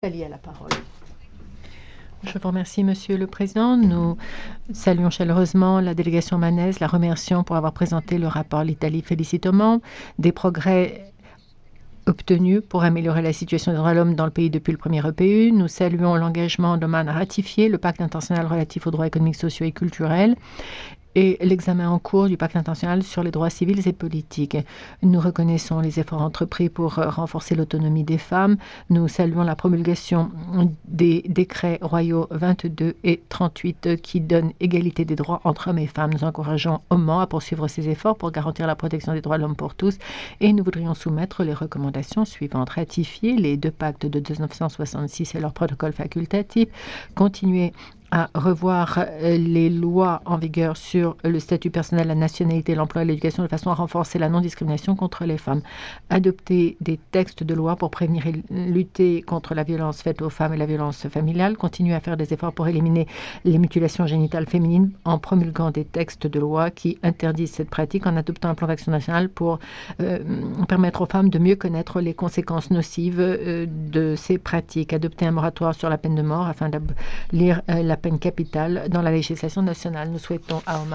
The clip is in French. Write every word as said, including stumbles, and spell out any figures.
Nathalie a la parole. Je vous remercie, Monsieur le Président. Nous saluons chaleureusement la délégation manaise, la remercions pour avoir présenté le rapport. L'Italie félicite aux membres des progrès obtenus pour améliorer la situation des droits de l'homme dans le pays depuis le premier E P U. Nous saluons l'engagement d'Oman à ratifier le pacte international relatif aux droits économiques, sociaux et culturels et l'examen en cours du pacte international sur les droits civils et politiques. Nous reconnaissons les efforts entrepris pour renforcer l'autonomie des femmes. Nous saluons la promulgation des décrets royaux vingt-deux et trente-huit qui donnent égalité des droits entre hommes et femmes. Nous encourageons Oman à poursuivre ses efforts pour garantir la protection des droits de l'homme pour tous et nous voudrions soumettre les recommandations suivantes. Ratifier les deux pactes de mille neuf cent soixante-six et leur protocole facultatif, continuer à revoir les lois en vigueur sur le statut personnel, la nationalité, l'emploi et l'éducation de façon à renforcer la non-discrimination contre les femmes. Adopter des textes de loi pour prévenir et lutter contre la violence faite aux femmes et la violence familiale. Continuer à faire des efforts pour éliminer les mutilations génitales féminines en promulguant des textes de loi qui interdisent cette pratique, en adoptant un plan d'action national pour euh, permettre aux femmes de mieux connaître les conséquences nocives euh, de ces pratiques. Adopter un moratoire sur la peine de mort afin d'abolir euh, la peine capitale dans la législation nationale. Nous souhaitons à Oman